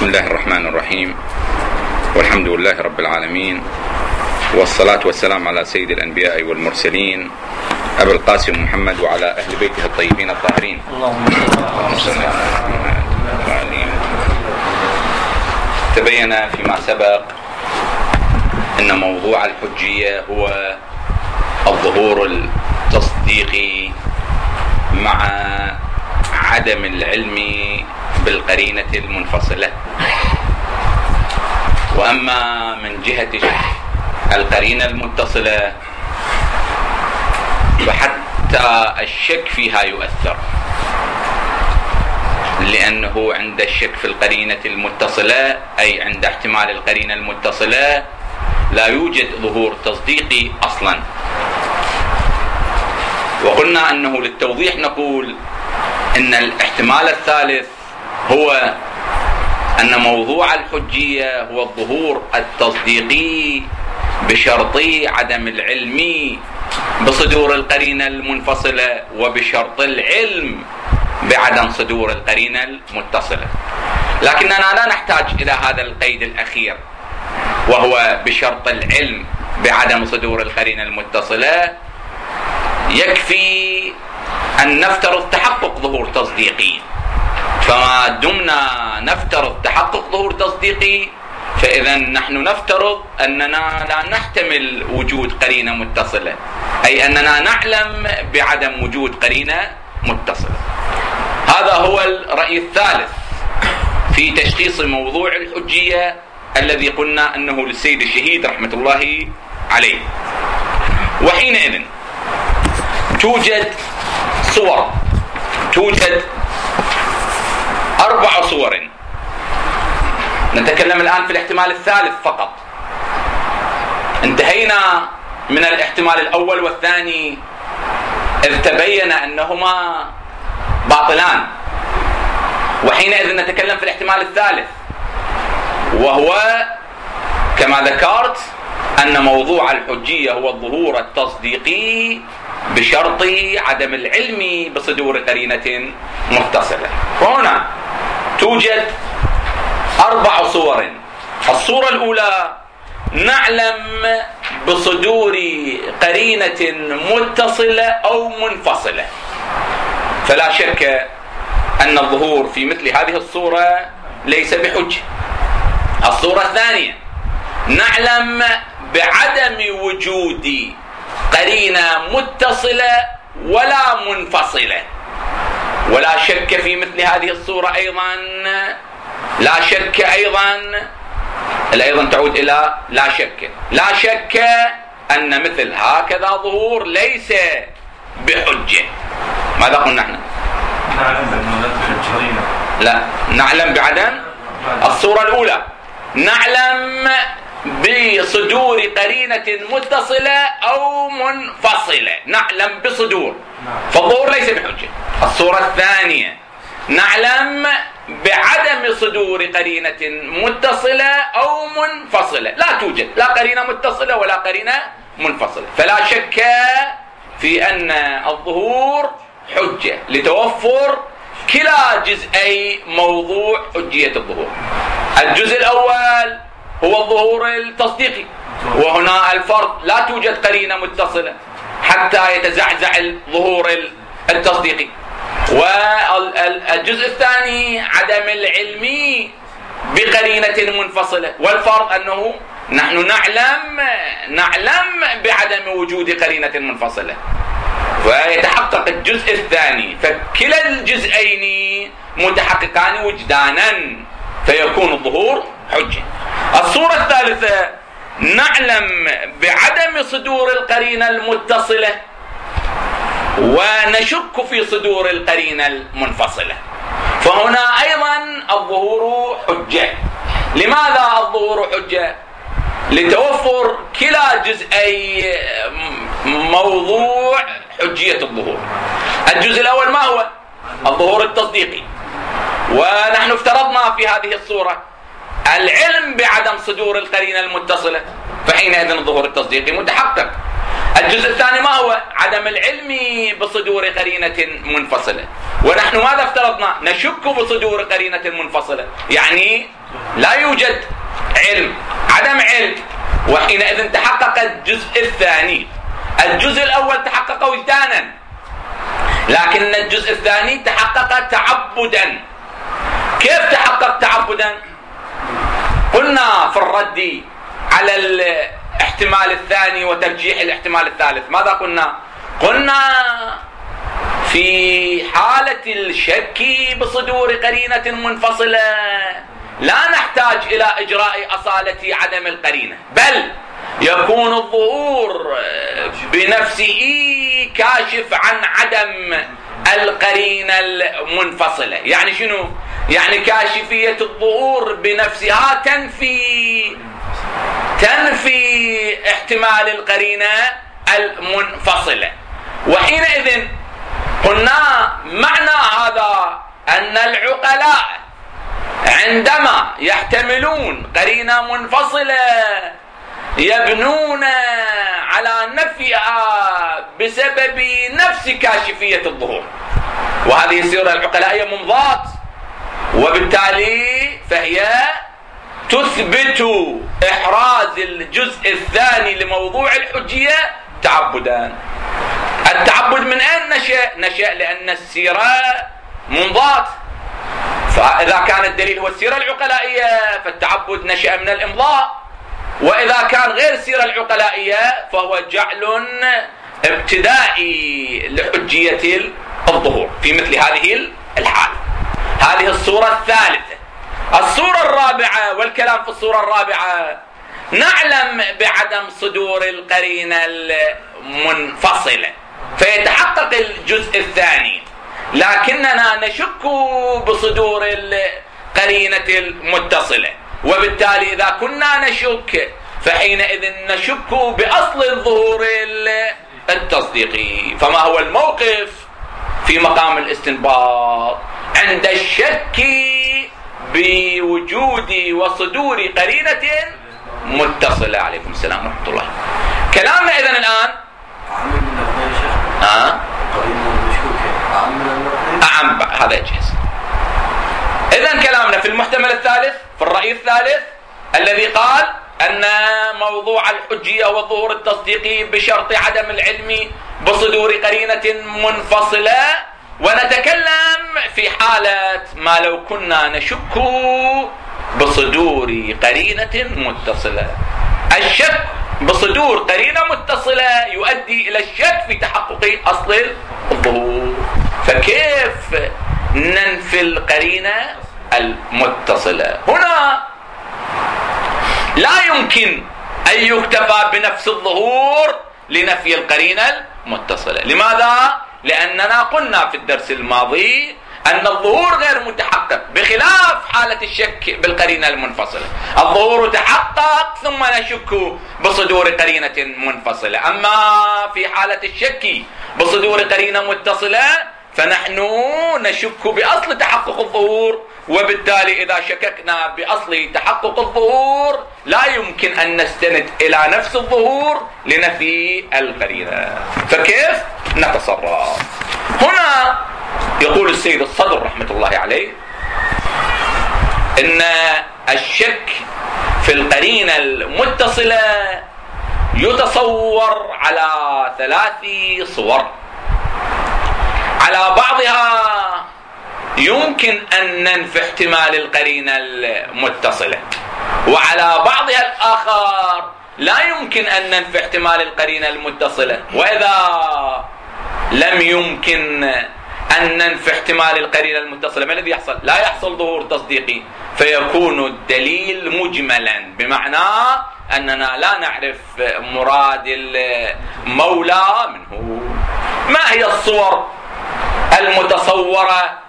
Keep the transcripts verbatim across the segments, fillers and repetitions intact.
بسم الله الرحمن الرحيم، والحمد لله رب العالمين، والصلاة والسلام على سيد الأنبياء والمرسلين أبي القاسم محمد وعلى أهل بيته الطيبين الطاهرين. اللهم صل على محمد. تبين فيما سبق أن موضوع الحجية هو الظهور التصديقي مع عدم العلم بالقرينة المنفصلة. وأما من جهة القرينة المتصلة فحتى الشك فيها يؤثر، لأنه عند الشك في القرينة المتصلة أي عند احتمال القرينة المتصلة لا يوجد ظهور تصديقي أصلا. وقلنا أنه للتوضيح نقول إن الاحتمال الثالث هو أن موضوع الحجية هو الظهور التصديقي بشرط عدم العلم بصدور القرينة المنفصلة وبشرط العلم بعدم صدور القرينة المتصلة. لكننا لا نحتاج إلى هذا القيد الأخير وهو بشرط العلم بعدم صدور القرينة المتصلة. يكفي أن نفترض تحقق ظهور تصديقي، فما دمنا نفترض تحقق ظهور تصديقي فإذا نحن نفترض أننا لا نحتمل وجود قرينة متصلة، أي أننا نعلم بعدم وجود قرينة متصلة. هذا هو الرأي الثالث في تشخيص موضوع الحجية الذي قلنا أنه للسيد الشهيد رحمة الله عليه. وحينئذ توجد صور، توجد أربع صور. نتكلم الآن في الاحتمال الثالث فقط. انتهينا من الاحتمال الأول والثاني إذ تبين أنهما باطلان، وحينئذ نتكلم في الاحتمال الثالث، وهو كما ذكرت أن موضوع الحجية هو الظهور التصديقي بشرط عدم العلم بصدور قرينة متصلة. وهنا توجد أربع صور. الصورة الأولى نعلم بصدور قرينة متصلة أو منفصلة، فلا شك أن الظهور في مثل هذه الصورة ليس بحجة. الصورة الثانية نعلم بعدم وجود قرينة متصلة ولا منفصلة، ولا شك في مثل هذه الصورة أيضا لا شك أيضا أيضا تعود إلى لا شك لا شك أن مثل هكذا ظهور ليس بحجة. ماذا قلنا نحن؟ لا نعلم بعدم. الصورة الأولى نعلم بصدور قرينة متصلة أو منفصلة، نعلم بصدور، فالظهور ليس بحجة. الصورة الثانية نعلم بعدم صدور قرينة متصلة أو منفصلة، لا توجد لا قرينة متصلة ولا قرينة منفصلة، فلا شك في أن الظهور حجة لتوفر كلا جزئي موضوع حجية الظهور. الجزء الأول هو الظهور التصديقي، وهنا الفرض لا توجد قرينة متصلة حتى يتزعزع الظهور التصديقي. والجزء الثاني عدم العلم بقرينة منفصلة، والفرض أنه نحن نعلم نعلم بعدم وجود قرينة منفصلة، ويتحقق الجزء الثاني، فكلا الجزئين متحققان وجدانا فيكون الظهور حجة. الصورة الثالثة نعلم بعدم صدور القرينة المتصلة ونشك في صدور القرينة المنفصلة، فهنا أيضا الظهور حجة. لماذا الظهور حجة؟ لتوفر كلا جزئي موضوع حجية الظهور. الجزء الأول ما هو؟ الظهور التصديقي، ونحن افترضنا في هذه الصورة العلم بعدم صدور القرينة المتصلة، فحينئذ الظهور التصديقي متحقق. الجزء الثاني ما هو؟ عدم العلم بصدور قرينة منفصلة. ونحن ماذا افترضنا؟ نشك بصدور قرينة منفصلة، يعني لا يوجد علم، عدم علم. وحينئذ تحقق الجزء الثاني. الجزء الأول تحقق وجدانا، لكن الجزء الثاني تحقق تعبدا. كيف تحقق تعبدا؟ قلنا في الرد على الاحتمال الثاني وترجيح الاحتمال الثالث ماذا قلنا؟ قلنا في حالة الشك بصدور قرينة منفصلة لا نحتاج إلى إجراء أصالة عدم القرينة، بل يكون الظهور بنفسه كاشف عن عدم القرينة المنفصلة. يعني شنو؟ يعني كاشفية الظهور بنفسها تنفي تنفي احتمال القرينة المنفصلة. وحينئذ قلنا معنى هذا أن العقلاء عندما يحتملون قرينة منفصلة يبنون على نفيها بسبب نفس كاشفية الظهور، وهذه السيرة العقلائية ممضاة، وبالتالي فهي تثبت إحراز الجزء الثاني لموضوع الحجية تعبدا. التعبد من أين نشأ؟ نشأ لأن السيرة ممضاة، فإذا كان الدليل هو السيرة العقلائية فالتعبد نشأ من الإمضاء، وإذا كان غير السيرة العقلائية فهو جعل ابتدائي لحجية الظهور في مثل هذه الحالة. هذه الصورة الثالثة. الصورة الرابعة، والكلام في الصورة الرابعة، نعلم بعدم صدور القرينة المنفصلة فيتحقق الجزء الثاني، لكننا نشك بصدور القرينة المتصلة، وبالتالي إذا كنا نشك فحينئذ نشك بأصل الظهور التصديقي. فما هو الموقف في مقام الاستنباط عند الشك بوجود وصدور قرينة متصلة؟ عليكم السلام ورحمة الله. كلامنا إذن الآن آه؟ أعم هذا يجهز. إذن كلامنا في المحتمل الثالث، في الرأي الثالث الذي قال أن موضوع الحجية والظهور التصديقي بشرط عدم العلم بصدور قرينة منفصلة، ونتكلم في حالة ما لو كنا نشك بصدور قرينة متصلة. الشك بصدور قرينة متصلة يؤدي إلى الشك في تحقق أصل الظهور، فكيف ننفي القرينة المتصلة؟ هنا لا يمكن أن يكتفى بنفس الظهور لنفي القرينة المتصلة. لماذا؟ لأننا قلنا في الدرس الماضي أن الظهور غير متحقق، بخلاف حالة الشك بالقرينة المنفصلة. الظهور تحقق ثم نشك بصدور قرينة منفصلة. أما في حالة الشك بصدور قرينة متصلة فنحن نشك بأصل تحقق الظهور، وبالتالي إذا شككنا بأصل تحقق الظهور لا يمكن أن نستند إلى نفس الظهور لنفي القرينة. فكيف نتصرف؟ هنا يقول السيد الصدر رحمة الله عليه إن الشك في القرينة المتصلة يتصور على ثلاث صور. على بعضها يمكن أن ننفي احتمال القرينة المتصلة، وعلى بعضها الآخر لا يمكن أن ننفي احتمال القرينة المتصلة. وإذا لم يمكن أن ننفي احتمال القرينة المتصلة ما الذي يحصل؟ لا يحصل ظهور تصديقي، فيكون الدليل مجملا، بمعنى أننا لا نعرف مراد المولى منه. ما هي الصور المتصورة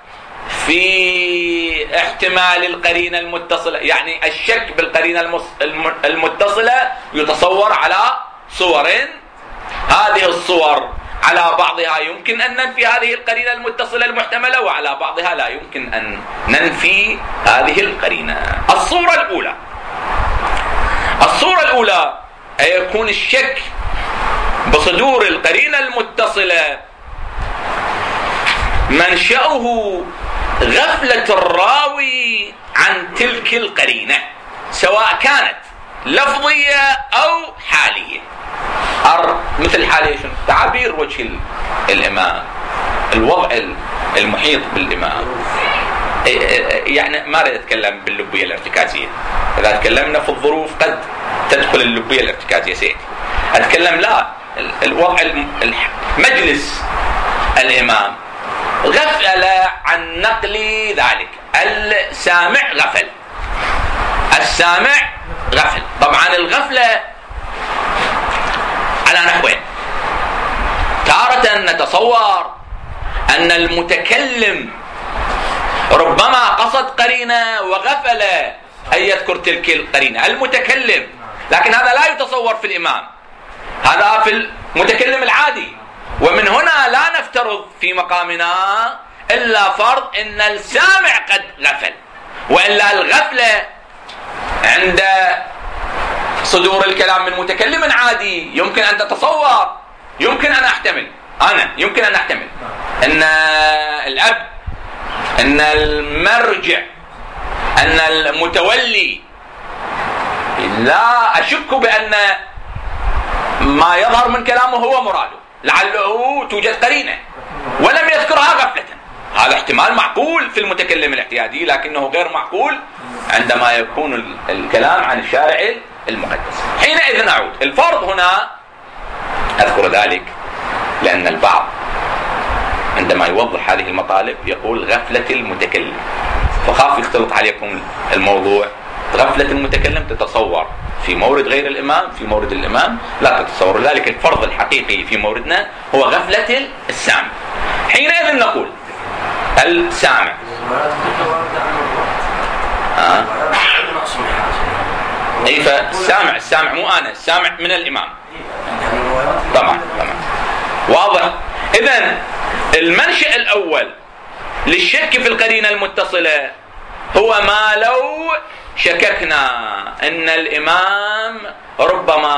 في احتمال القرينة المتصلة؟ يعني الشك بالقرينة المتصلة يتصور على صور. هذه الصور على بعضها يمكن أن ننفي هذه القرينة المتصلة المحتملة، وعلى بعضها لا يمكن أن ننفي هذه القرينة. الصورة الأولى الصورة الأولى أن يكون الشك بصدور القرينة المتصلة منشأه غفلة الراوي عن تلك القرينة، سواء كانت لفظية أو حالية. مثل حالية شنو؟ تعابير وجه الإمام، الوضع المحيط بالإمام. يعني ما أريد أتكلم باللبية الارتكازية، إذا تكلمنا في الظروف قد تدخل اللبية الارتكازية سيدي. أتكلم لا، الوضع مجلس الإمام غفل عن نقل ذلك، السامع غفل، السامع غفل. طبعا الغفلة على نحوين، تارة نتصور أن المتكلم ربما قصد قرينة وغفل أن يذكر تلك القرينة، المتكلم، لكن هذا لا يتصور في الإمام، هذا في المتكلم العادي. ومن هنا لا نفترض في مقامنا إلا فرض أن السامع قد غفل، وإلا الغفلة عند صدور الكلام من متكلم عادي يمكن أن تتصور، يمكن أن أحتمل، أنا يمكن أن أحتمل أن الأب، أن المرجع، أن المتولي، لا أشك بأن ما يظهر من كلامه هو مراده، لعله توجد قرينة ولم يذكرها غفلة. هذا احتمال معقول في المتكلم الاعتيادي، لكنه غير معقول عندما يكون الكلام عن الشارع المقدس. حينئذ نعود الفرض هنا، أذكر ذلك لأن البعض عندما يوضح هذه المطالب يقول غفلة المتكلم، فخاف يختلط عليكم الموضوع. غفلة المتكلم تتصور في مورد غير الإمام، في مورد الإمام لا تتصور. ذلك الفرض الحقيقي في موردنا هو غفلة السامع. حينئذ نقول السامع آه. أي فالسامع، السامع مو أنا، السامع من الإمام طبعا طبعا واضح. إذن المنشأ الأول للشك في القرينة المتصلة هو ما لو شككنا أن الإمام ربما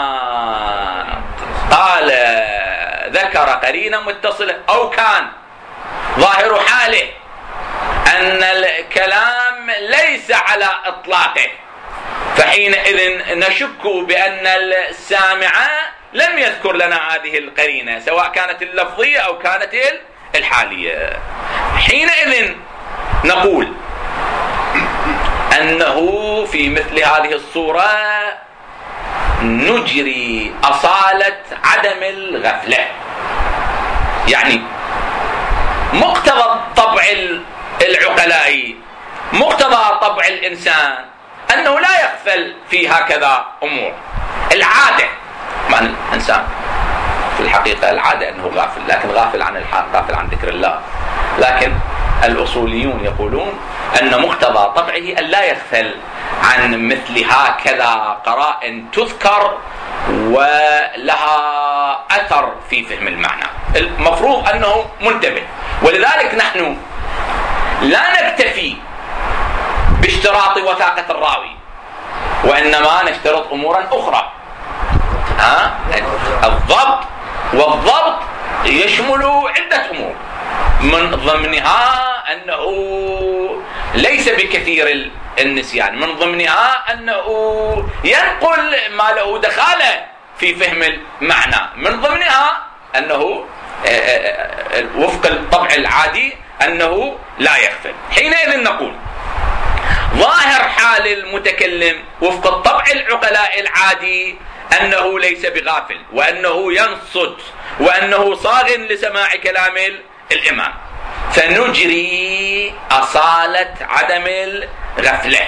قال ذكر قرينة متصلة، أو كان ظاهر حاله أن الكلام ليس على إطلاقه، فحينئذ نشك بأن السامع لم يذكر لنا هذه القرينة سواء كانت اللفظية أو كانت الحالية. حينئذ نقول أنه في مثل هذه الصورة نجري أصالة عدم الغفلة. يعني مقتضى الطبع العقلائي، مقتضى طبع الإنسان أنه لا يغفل في هكذا أمور. العادة معنى الإنسان في الحقيقة العادة أنه غافل، لكن غافل عن الحق، غافل عن ذكر الله. لكن الأصوليون يقولون أن مقتضى طبعه أن لا يغفل عن مثل هكذا قرائن تذكر ولها أثر في فهم المعنى، المفروض أنه منتبه. ولذلك نحن لا نكتفي باشتراط وثاقة الراوي، وإنما نشترط أمورا أخرى. ها؟ الضبط، والضبط يشمل عدة أمور، من ضمنها أنه ليس بكثير النسيان، من ضمنها أنه ينقل ما له دخالة في فهم المعنى، من ضمنها أنه وفق الطبع العادي أنه لا يغفل. حينئذ نقول ظاهر حال المتكلم وفق الطبع العقلاء العادي أنه ليس بغافل، وأنه ينصت، وأنه صاغ لسماع كلام الإمام، فنجري أصالة عدم الغفلة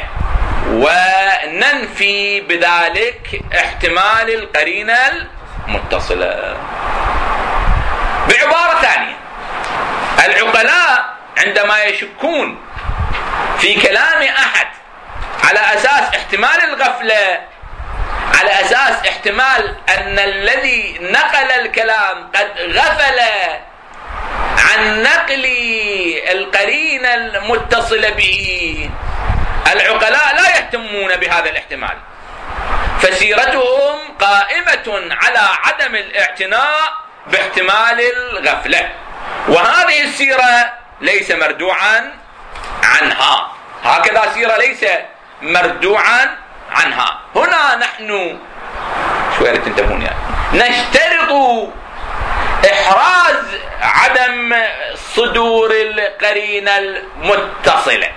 وننفي بذلك احتمال القرينة المتصلة. بعبارة ثانية، العقلاء عندما يشكون في كلام أحد على أساس احتمال الغفلة، على أساس احتمال أن الذي نقل الكلام قد غفل عن نقل القرينة المتصلة به، العقلاء لا يهتمون بهذا الاحتمال، فسيرتهم قائمة على عدم الاعتناء باحتمال الغفلة، وهذه السيرة ليس مردوعا عنها، هكذا سيرة ليس مردوعا عنها. هنا نحن شوية تنتبهون يعني نشترط إحراز عدم صدور القرينة المتصلة،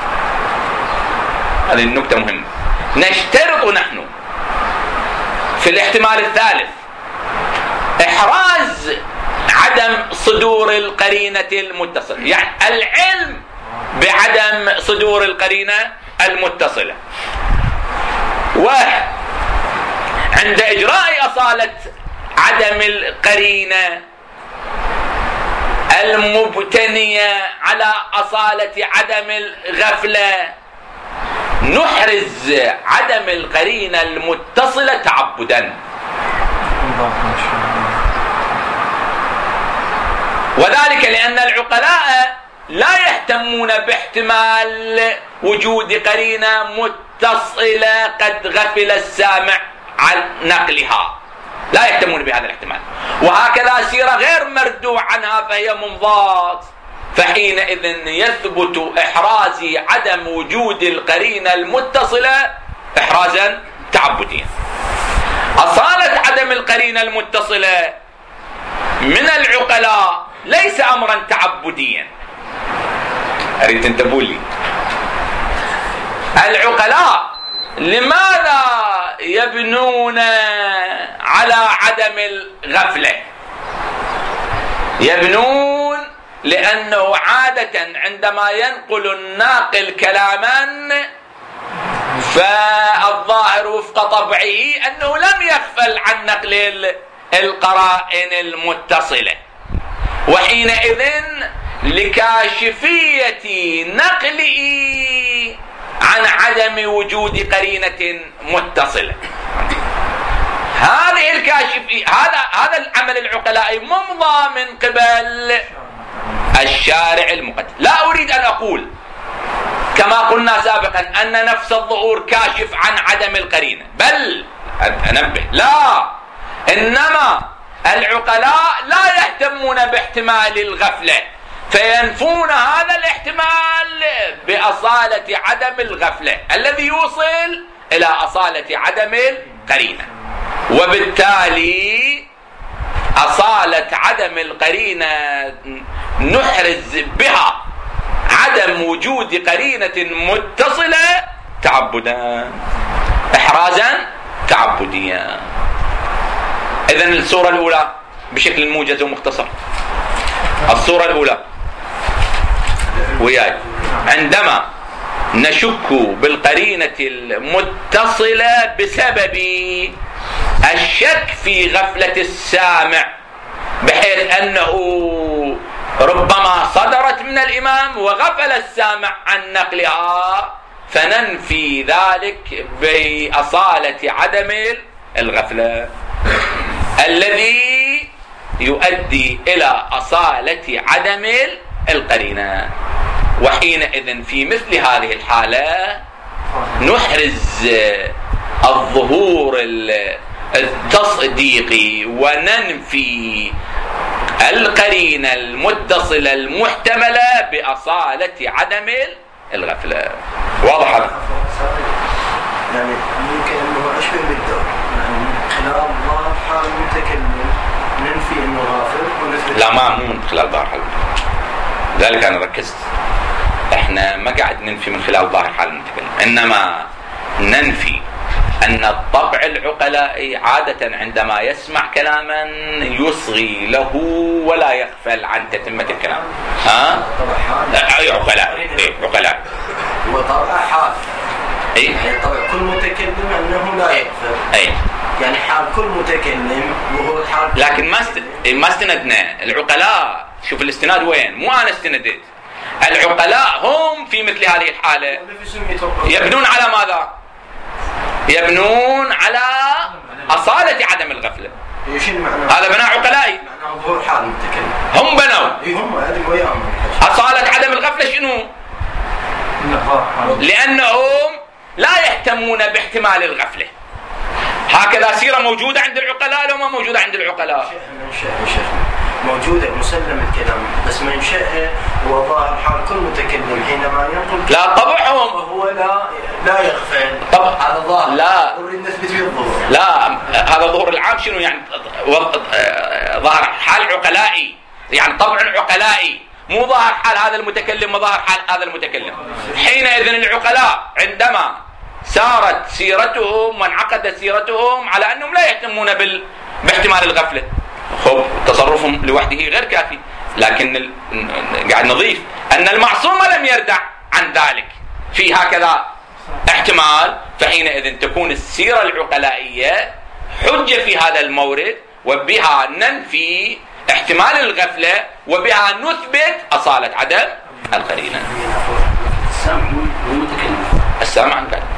هذه النكتة مهمة. نشترط نحن في الاحتمال الثالث إحراز عدم صدور القرينة المتصلة، يعني العلم بعدم صدور القرينة المتصلة، وعند إجراء أصالة عدم القرينة المبتنية على أصالة عدم الغفلة نحرز عدم القرينة المتصلة تعبدا، وذلك لأن العقلاء لا يهتمون باحتمال وجود قرينة متصلة قد غفل السامع عن نقلها، لا يهتمون بهذا الاحتمال، وهكذا سيرة غير مردوع عنها فهي منضات، فحينئذ يثبت إحراز عدم وجود القرينة المتصلة إحرازا تعبديا. أصالة عدم القرينة المتصلة من العقلاء ليس أمرا تعبديا. أريد تنتبهوا لي، العقلاء لماذا يبنون على عدم الغفلة؟ يبنون لأنه عادة عندما ينقل الناقل كلاما فالظاهر وفق طبعه أنه لم يغفل عن نقل القرائن المتصلة، وحينئذ لكاشفية نقله عن عدم وجود قرينة متصلة، هذه الكاشفية هذا هذا العمل العقلائي ممضى من قبل الشارع المقدس. لا أريد أن أقول كما قلنا سابقا أن نفس الظهور كاشف عن عدم القرينة، بل أنبه لا، إنما العقلاء لا يهتمون باحتمال الغفلة فينفون هذا الاحتمال بأصالة عدم الغفلة الذي يوصل إلى أصالة عدم القرينة، وبالتالي أصالة عدم القرينة نحرز بها عدم وجود قرينة متصلة تعبدا، إحرازا تعبديا. إذن الصورة الأولى بشكل موجز ومختصر، الصورة الأولى وياي عندما نشك بالقرينة المتصلة بسبب الشك في غفلة السامع، بحيث أنه ربما صدرت من الإمام وغفل السامع عن نقلها، فننفي ذلك بأصالة عدم الغفلة الذي يؤدي إلى أصالة عدم القرينة. وحينئذ في مثل هذه الحالة نحرز الظهور التصديقي وننفي القرينة المتصلة المحتملة بأصالة عدم الغفلة. واضح هذا؟ يعني ممكن أنه أشبه بالدور، يعني خلال ظاهر حال المتكلم ننفي أنه غافل ونثبت. لا، ما مو من خلال ظاهر حال، ذلك أنا ركزت، احنا ما قاعد ننفي من خلال ظاهر حال المتكلم، إنما ننفي أن الطبع العقلائي عادة عندما يسمع كلاما يصغي له ولا يغفل عن تتمة الكلام. ها؟ أي عقلاء؟ إيه عقلاء. هو طبع حال. إيه؟ يعني طبع كل متكلم أنه لا يغفل. إيه؟ يعني حال كل متكلم وهو حال. لكن ما است... ما استندنا العقلاء. شوف الاستناد وين؟ مو أنا استندت. العقلاء هم في مثل هذه الحالة يبنون على ماذا؟ يبنون على أصالة عدم الغفلة. هذا بناء عقلائي. ظهور حال المتكلم. هم بنوا. هم هذه وياهم. أصالة عدم الغفلة شنو؟ لأنهم لا يهتمون باحتمال الغفلة، هكذا سيرة موجودة عند العقلاء لو ما موجودة عند العقلاء؟ منشأها شيخنا موجودة مسلم الكلام، بس منشأها هو ظاهر حال كل متكلم حينما ينقل لا طبعهم هو لا لا يغفل. طبعا هذا ظاهر لا نريد نثبت فيه الظهور. لا هذا ظهور العام شنو يعني؟ ظاهر حال عقلائي، يعني طبع عقلائي، مو ظاهر حال هذا المتكلم وظاهر حال هذا المتكلم. حينئذ العقلاء عندما سارت سيرتهم وانعقدت سيرتهم على أنهم لا يهتمون بال... باحتمال الغفلة، خب تصرفهم لوحده غير كافي، لكن ال... قاعد نضيف أن المعصوم لم يردع عن ذلك في هكذا احتمال، فحينئذ تكون السيرة العقلائية حجة في هذا المورد، وبها ننفي احتمال الغفلة وبها نثبت أصالة عدم القرينة. السامع هو المتكلم. السامع عن قال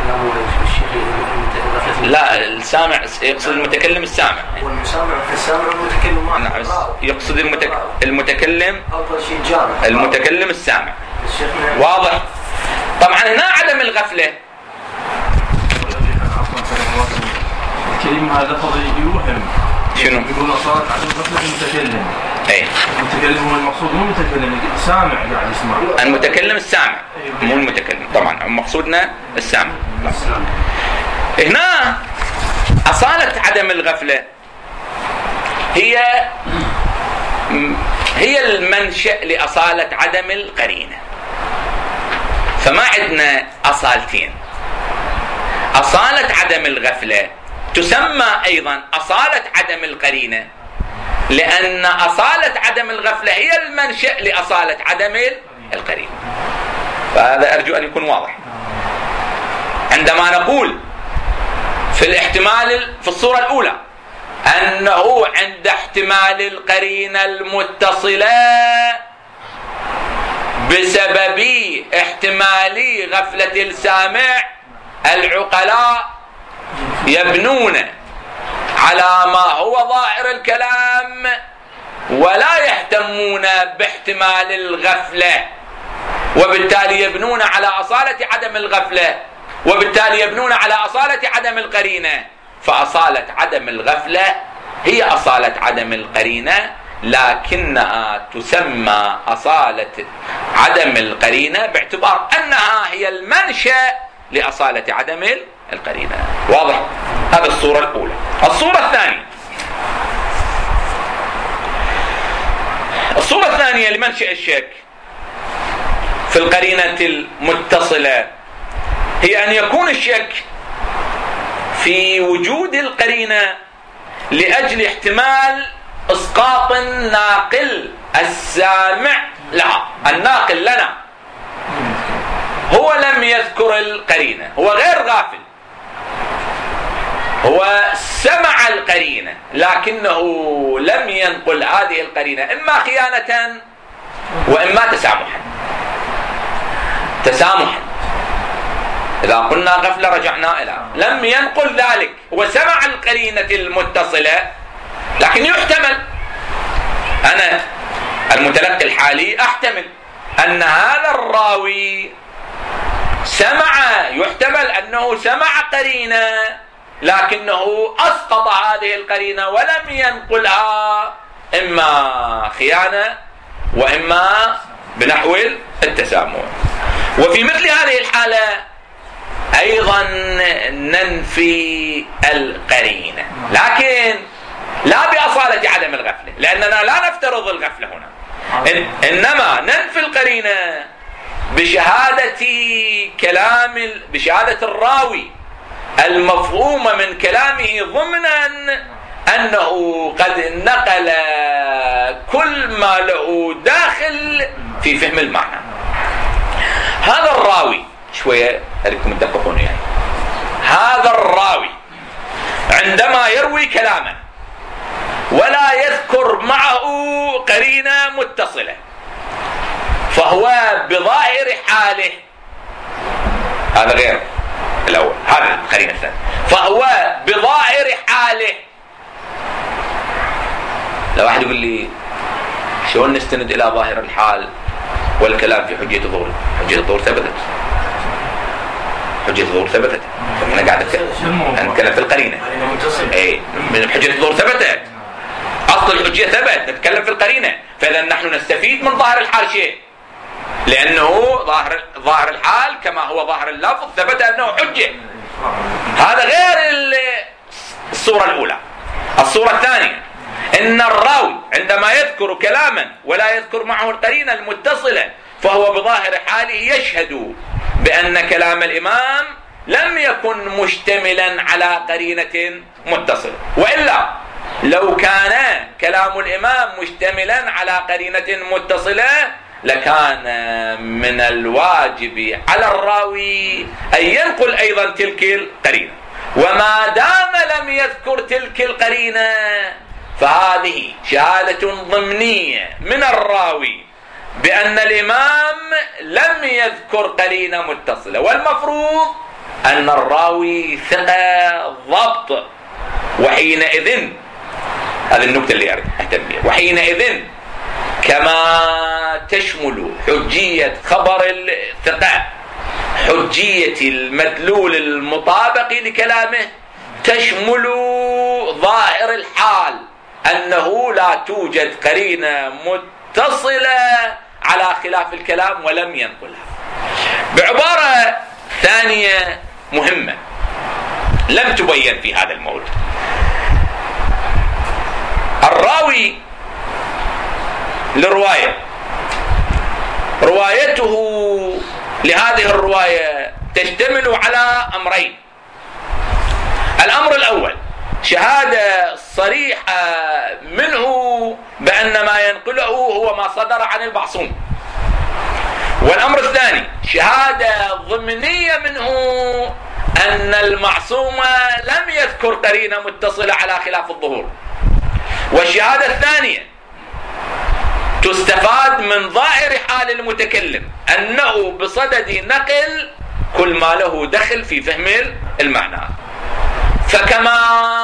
لا السامع يقصد المتكلم السامع. والمسامع في السامع المتكلم نعم يقصد المتك... المتكلم أفضل شيء جامع المتكلم السامع. واضح. طبعا هنا عدم الغفلة الكلمة هذا لفظ يوهم شنو؟ يقول أصالة عدم غفلة المتكلم. ايه المتكلم هو المقصود مو المتكلم، السامع قاعد يسمع. المتكلم السامع مو المتكلم، طبعا مقصودنا السامع. هنا أصالة عدم الغفلة هي هي المنشأ لأصالة عدم القرينة. فما عندنا أصالتين، أصالة عدم الغفلة تسمى أيضا أصالة عدم القرينة، لأن أصالة عدم الغفلة هي المنشأ لأصالة عدم القرينة. فهذا أرجو أن يكون واضح. عندما نقول في الاحتمال في الصورة الأولى أنه عند احتمال القرينة المتصلة بسبب احتمال غفلة السامع، العقلاء يبنون على ما هو ظاهر الكلام ولا يهتمون باحتمال الغفلة، وبالتالي يبنون على أصالة عدم الغفلة، وبالتالي يبنون على أصالة عدم القرينة. فأصالة عدم الغفلة هي أصالة عدم القرينة، لكنها تسمى أصالة عدم القرينة باعتبار أنها هي المنشأ لأصالة عدم القرينة. واضح؟ هذه الصورة الأولى. الصورة الثانية الصورة الثانية لمنشأ الشك في القرينة المتصلة هي أن يكون الشك في وجود القرينة لأجل احتمال إسقاط الناقل السامع لها. الناقل لنا هو لم يذكر القرينة، هو غير غافل، هو سمع القرينة لكنه لم ينقل هذه القرينة، إما خيانة وإما تسامحا. تسامحا إذا قلنا غفلة رجعنا إلى لم ينقل ذلك، هو سمع القرينة المتصلة، لكن يحتمل أنا المتلقي الحالي أحتمل أن هذا الراوي سمع، يحتمل أنه سمع قرينة لكنه أسقط هذه القرينة ولم ينقلها، إما خيانة وإما بنحو التسامح. وفي مثل هذه الحالة أيضا ننفي القرينة، لكن لا بأصالة عدم الغفلة، لأننا لا نفترض الغفلة هنا، إن إنما ننفي القرينة بشهادة كلام بشهادة الراوي المفهوم من كلامه ضمنا أنه قد نقل كل ما له داخل في فهم المعنى. هذا الراوي شوية أريكم تدققون يعني، هذا الراوي عندما يروي كلاما ولا يذكر معه قرينة متصلة فهو بظاهر حاله، هذا غير الأول، هذا القرينة الثانية، فهو بظاهر حاله. لو واحد يقول لي شلون نستند إلى ظاهر الحال والكلام في حجية الظهور؟ حجية الظهور ثبتت، حجة الظهور ثبتت. أنا قاعد أتكلم في القرينة. إيه من حجة الظهور ثبتت، أصل الحجية ثبت، نتكلم في القرينة. فإذا نحن نستفيد من ظاهر الحال شيء، لأنه ظاهر ظاهر الحال كما هو ظاهر اللفظ ثبت أنه حجة. هذا غير الصورة الأولى. الصورة الثانية إن الراوي عندما يذكر كلاما ولا يذكر معه القرينة المتصلة فهو بظاهر حاله يشهد بأن كلام الإمام لم يكن مشتملا على قرينة متصلة، وإلا لو كان كلام الإمام مشتملا على قرينة متصلة لكان من الواجب على الراوي أن ينقل أيضا تلك القرينة، وما دام لم يذكر تلك القرينة فهذه شهادة ضمنية من الراوي بأن الإمام لم يذكر قرينة متصلة، والمفروض أن الراوي ثقة ضبط. وحينئذ هذه النقطة اللي أهتم بها، وحينئذ كما تشمل حجية خبر الثقة حجية المدلول المطابق لكلامه، تشمل ظاهر الحال أنه لا توجد قرينة متصلة على خلاف الكلام ولم ينقلها. بعبارة ثانية مهمة لم تبين في هذا الموضوع، الراوي لرواية روايته لهذه الرواية تشتمل على أمرين. الأمر الأول شهادة صريحة منه بأن ما ينقله هو ما صدر عن المعصوم، والأمر الثاني شهادة ضمنية منه أن المعصوم لم يذكر قرينة متصلة على خلاف الظهور. والشهادة الثانية تستفاد من ظاهر حال المتكلم أنه بصدد نقل كل ما له دخل في فهم المعنى. فكما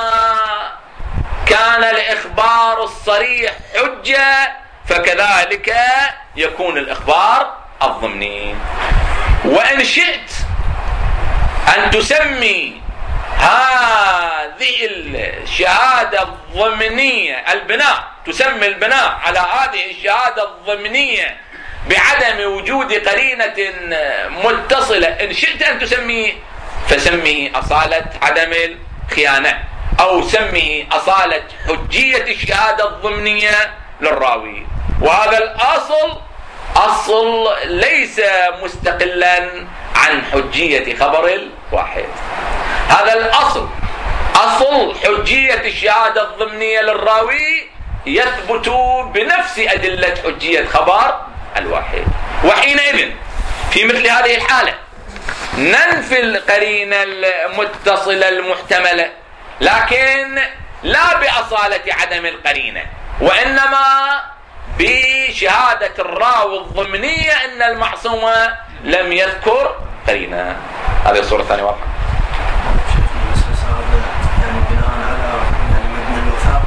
كان الإخبار الصريح حجة فكذلك يكون الإخبار الضمني. وإن شئت أن تسمي هذه الشهادة الضمنية البناء، تسمي البناء على هذه الشهادة الضمنية بعدم وجود قرينة متصلة، إن شئت أن تسميه فسميه أصالة عدم الخيانة، أو سميه أصالة حجية الشهادة الضمنية للراوي. وهذا الأصل أصل ليس مستقلا عن حجية خبر الواحد. هذا الأصل أصل حجية الشهادة الضمنية للراوي يثبت بنفس أدلة حجية خبر الواحد. وحينئذ في مثل هذه الحالة ننفي القرينة المتصلة المحتملة، لكن لا بأصالة عدم القرينة، وإنما بشهادة الراوي الضمنية أن المعصوم لم يذكر قرينة. هذه الصورة الثانية واضحة. يعني بناء على يعني مبنى الوثاق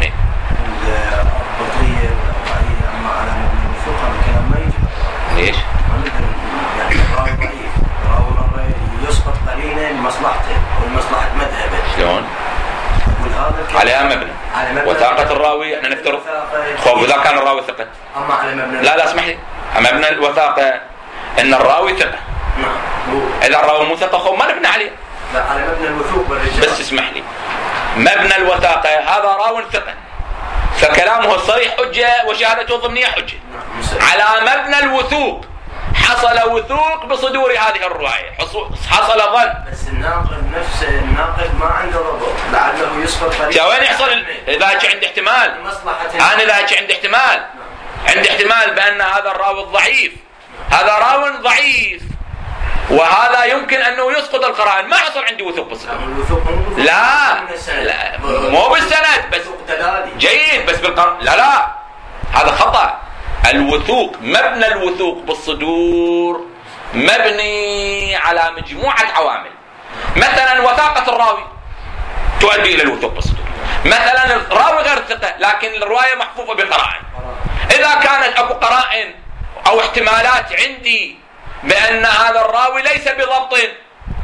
الضبطية والأوعية، أما على مبنى الوثوق هذا الكلام ما يجب. ليش؟ يعني الراوي ضعيف، الراوي مرة يسقط قرينة لمصلحته ولمصلحة مذهبه. شلون؟ على مبنى وثاقة الراوي احنا نفترض خوف اذا كان الراوي ثقة. اما على مبنى لا لا اسمح لي، مبنى الوثاقة ان الراوي ثقة. نعم. اذا الراوي مو ثقة خوف ما نبني عليه. لا على مبنى الوثوق والرجال. بس اسمح لي، مبنى الوثاقة هذا راوي ثقة فكلامه الصريح حجة وشهادته الضمنية حجة. نعم. على مبنى الوثوق حصل وثوق بصدور هذه الرواية، حصل ظن. بس الناقل نفسه الناقل ما عنده ضبط، لعله يسقط. وين يحصل؟ إذا عندي احتمال، أنا إذا عندي احتمال، عندي احتمال بأن هذا الراوي ضعيف، هذا راوي ضعيف، وهذا يمكن أنه يسقط القرائن، ما حصل عندي وثوق بالصدور. لا لا مو بالسند بس جيد، بس بالقرائن لا لا هذا خطأ. الوثوق مبنى الوثوق بالصدور مبني على مجموعة عوامل. مثلا وثاقة الراوي تؤدي إلى الوثوق بالصدور. مثلا الراوي غير ثقة لكن الرواية محفوفة بقرائن، إذا كانت أكو قرائن أو احتمالات عندي بأن هذا الراوي ليس بضبط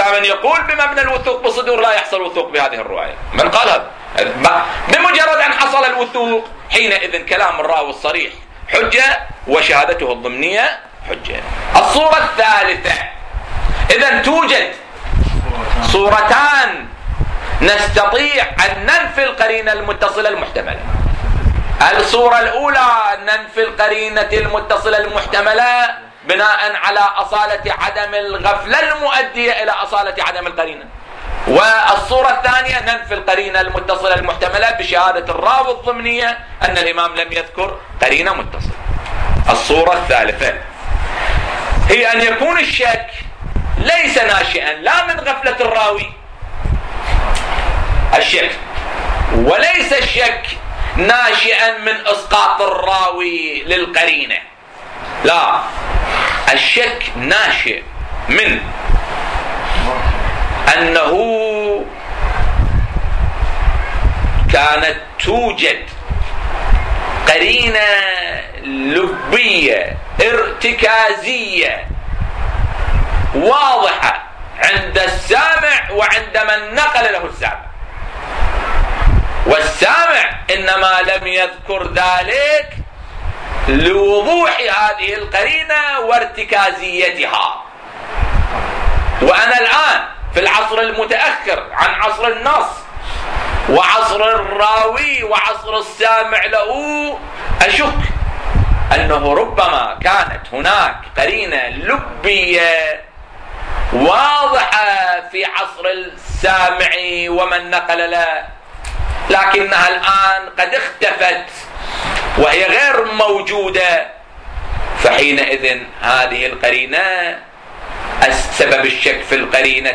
هناك من يقول بمبنى الوثوق بالصدور لا يحصل وثوق بهذه الرواية. من قال هذا؟ بمجرد أن حصل الوثوق حينئذ كلام الراوي الصريح حجة وشهادته الضمنية حجة. الصورة الثالثة، إذن توجد صورتان نستطيع أن ننفي القرينة المتصلة المحتملة. الصورة الأولى ننفي القرينة المتصلة المحتملة بناء على أصالة عدم الغفلة المؤدية إلى أصالة عدم القرينة. والصورة الثانية ننفي القرينة المتصلة المحتملة بشهادة الراوي الضمنية أن الإمام لم يذكر قرينة متصلة. الصورة الثالثة هي أن يكون الشك ليس ناشئا لا من غفلة الراوي الشك، وليس الشك ناشئا من إسقاط الراوي للقرينة، لا، الشك ناشئ من أنه كانت توجد قرينة لبية ارتكازية واضحة عند السامع وعند من نقل له السامع، والسامع إنما لم يذكر ذلك لوضوح هذه القرينة وارتكازيتها. وأنا الآن في العصر المتأخر عن عصر النص وعصر الراوي وعصر السامع له أشك أنه ربما كانت هناك قرينة لبية واضحة في عصر السامع ومن نقل له، لكنها الآن قد اختفت وهي غير موجودة. فحينئذ هذه القرينة السبب الشك في القرينة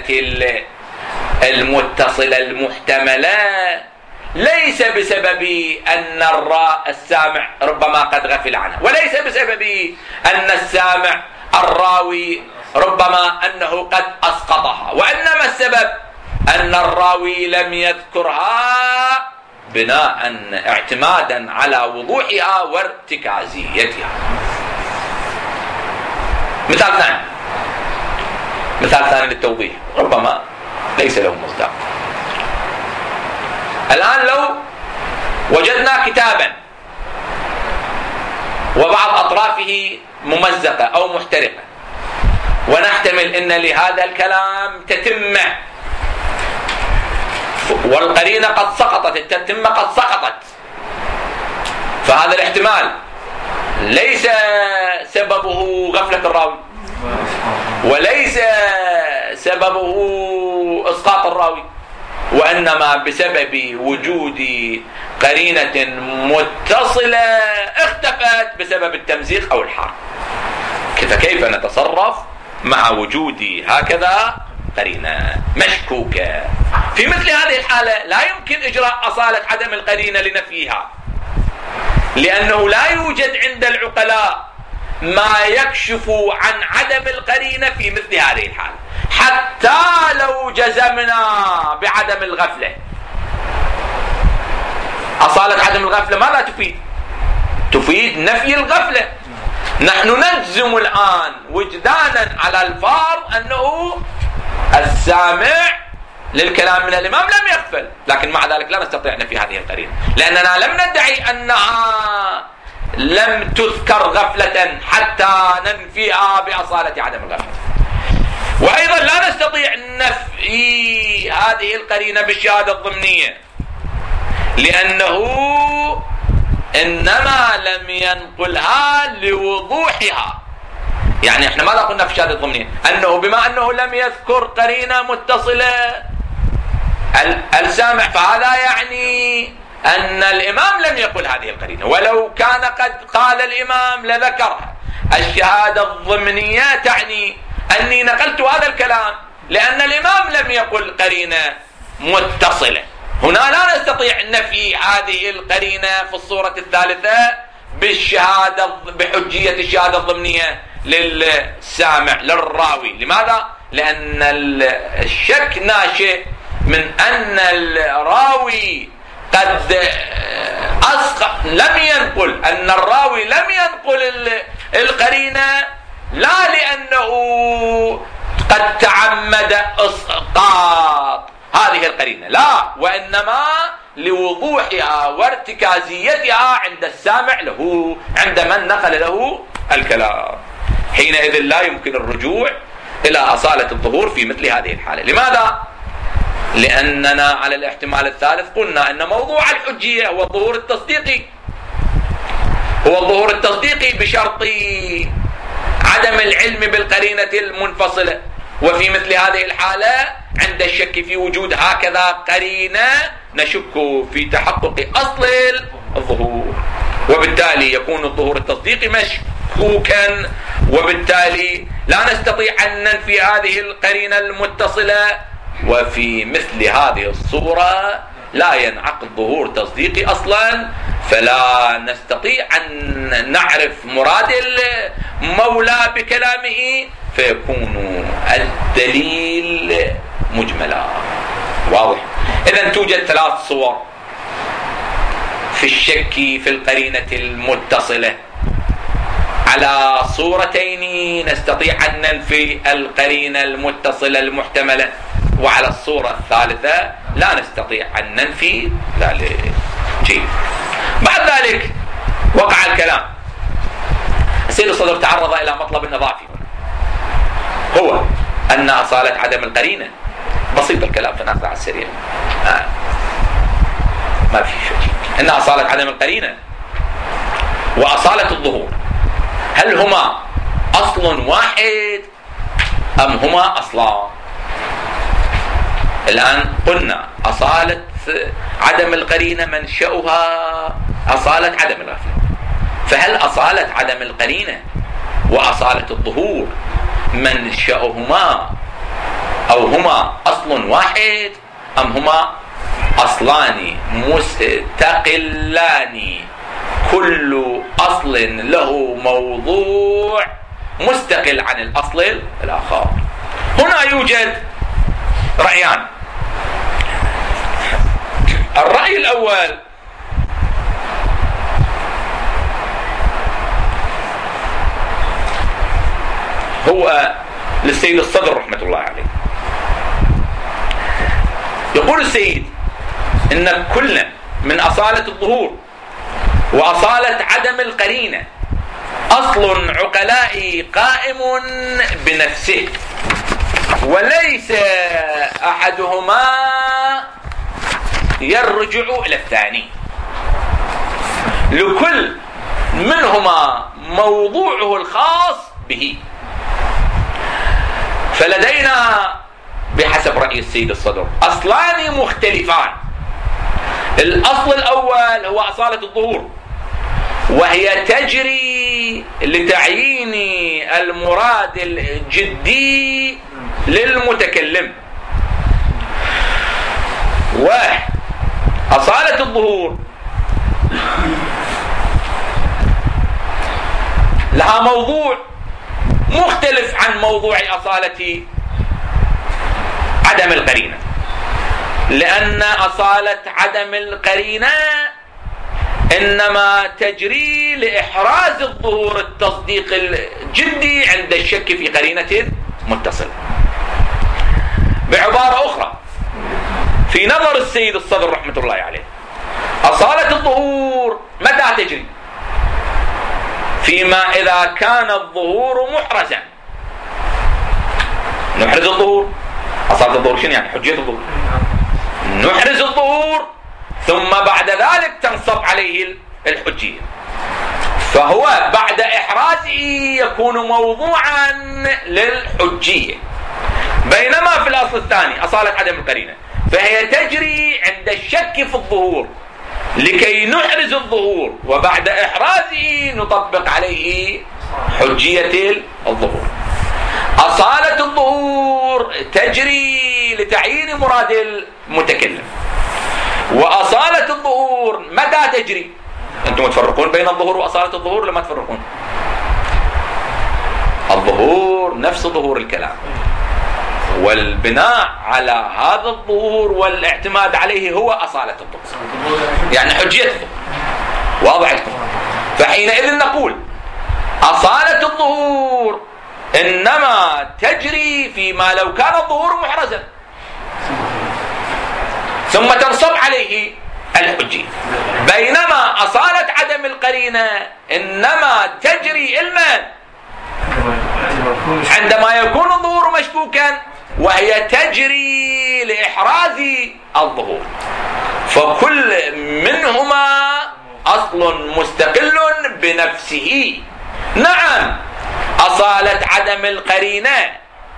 المتصلة المحتملة ليس بسبب أن الراء السامع ربما قد غفل عنها، وليس بسبب أن السامع الراوي ربما أنه قد أسقطها، وإنما السبب أن الراوي لم يذكرها بناء اعتمادا على وضوحها وارتكازيتها. مثال ثاني، مثال ثاني للتوضيح ربما ليس له مصداق. الآن لو وجدنا كتابا وبعض أطرافه ممزقة أو محترقة ونحتمل أن لهذا الكلام تتمة والقرينة قد سقطت، التتمة قد سقطت، فهذا الاحتمال ليس سببه غفلة الراوي وليس سببه إسقاط الراوي، وإنما بسبب وجود قرينة متصلة اختفت بسبب التمزيق أو الحرق. فكيف نتصرف مع وجود هكذا قرينة مشكوكة؟ في مثل هذه الحالة لا يمكن إجراء أصالة عدم القرينة لنفيها، لأنه لا يوجد عند العقلاء ما يكشف عن عدم القرينة في مثل هذه الحالة. حتى لو جزمنا بعدم الغفلة، أصالة عدم الغفلة ماذا تفيد؟ تفيد نفي الغفلة. نحن نجزم الآن وجدانا على الفرض أنه السامع للكلام من الإمام لم يغفل، لكن مع ذلك لا نستطيع نفي هذه القرينة، لأننا لم ندعي أنها لم تذكر غفلة حتى ننفيها بأصالة عدم الغفلة. وأيضا لا نستطيع نفي هذه القرينة بالشهادة الضمنية، لأنه إنما لم ينقلها لوضوحها. يعني احنا ماذا قلنا في الشهادة الضمنية؟ أنه بما أنه لم يذكر قرينة متصلة السامع، فهذا يعني أن الإمام لم يقل هذه القرينة، ولو كان قد قال الإمام لذكرها. الشهادة الضمنية تعني أني نقلت هذا الكلام لأن الإمام لم يقل قرينة متصلة. هنا لا نستطيع نفي هذه القرينة في الصورة الثالثة بالشهادة بحجية الشهادة الضمنية للسامع للراوي. لماذا؟ لأن الشك ناشئ من أن الراوي قد أسقط لم ينقل، أن الراوي لم ينقل القرينة لا لأنه قد تعمد إسقاط هذه القرينة، لا، وإنما لوضوحها وارتكازيتها عند السامع له، عند من نقل له الكلام. حينئذ لا يمكن الرجوع إلى أصالة الظهور في مثل هذه الحالة. لماذا؟ لأننا على الاحتمال الثالث قلنا أن موضوع الحجية هو الظهور التصديقي، هو الظهور التصديقي بشرط عدم العلم بالقرينة المنفصلة. وفي مثل هذه الحالة عند الشك في وجود هكذا قرينة نشك في تحقق أصل الظهور، وبالتالي يكون الظهور التصديقي مشكوكا، وبالتالي لا نستطيع أن ننفي هذه القرينة المتصلة. وفي مثل هذه الصورة لا ينعقد ظهور تصديقي أصلا، فلا نستطيع أن نعرف مراد المولى بكلامه، فيكون الدليل مجملا. واضح؟ إذن توجد ثلاث صور في الشك في القرينة المتصلة. على صورتين نستطيع أن ننفي القرينة المتصلة المحتملة، وعلى الصورة الثالثة لا نستطيع أن ننفي ذلك. جيد. بعد ذلك وقع الكلام. السيد الصدر تعرض إلى مطلب إضافي هو أن أصالة عدم القرينة، بسيط الكلام فناخذ على السريع، آه. ما في شيء. أن أصالة عدم القرينة وأصالة الظهور هل هما أصل واحد أم هما أصلان؟ الآن قلنا أصالة عدم القرينة منشأها أصالة عدم الغفلة، فهل أصالة عدم القرينة وأصالة الظهور منشأهما أو هما أصل واحد أم هما أصلان مستقلان كل أصل له موضوع مستقل عن الأصل الآخر؟ هنا يوجد رأيان. الرأي الأول هو للسيد الصدر رحمة الله عليه. يقول السيد إن كل من أصالة الظهور وأصالة عدم القرينة أصل عقلائي قائم بنفسه، وليس أحدهما يرجع إلى الثاني، لكل منهما موضوعه الخاص به. فلدينا بحسب رأي السيد الصدر أصلان مختلفان. الأصل الأول هو أصالة الظهور، وهي تجري لتعيين المراد الجدي للمتكلم. وأصالة الظهور لها موضوع مختلف عن موضوع أصالة عدم القرينة، لأن أصالة عدم القرينة إنما تجري لإحراز الظهور التصديق الجدي عند الشك في قرينة متصلة. بعبارة أخرى، في نظر السيد الصدر رحمة الله عليه أصالة الظهور متى تجري؟ فيما إذا كان الظهور محرزا. نحرز الظهور، أصالة الظهور شنو يعني؟ حجية الظهور. نحرز الظهور ثم بعد ذلك تنصب عليه الحجية، فهو بعد إحرازه يكون موضوعا للحجية. بينما في الأصل الثاني أصالة عدم القرينة فهي تجري عند الشك في الظهور لكي نحرز الظهور، وبعد إحرازه نطبق عليه حجية الظهور. أصالة الظهور تجري لتعيين مراد المتكلم، وأصالة الظهور متى تجري؟ أنتم تفرقون بين الظهور وأصالة الظهور لما تفرقون؟ الظهور نفس ظهور الكلام، والبناء على هذا الظهور والاعتماد عليه هو أصالة الظهور، يعني حجية الظهور. واضح لكم؟ فحينئذ نقول أصالة الظهور إنما تجري فيما لو كان الظهور محرزا ثم تنصب عليه الحجية، بينما أصالة عدم القرينة إنما تجري المن عندما يكون الظهور مشكوكا، وهي تجري لإحراز الظهور. فكل منهما أصل مستقل بنفسه. نعم، أصالة عدم القرينة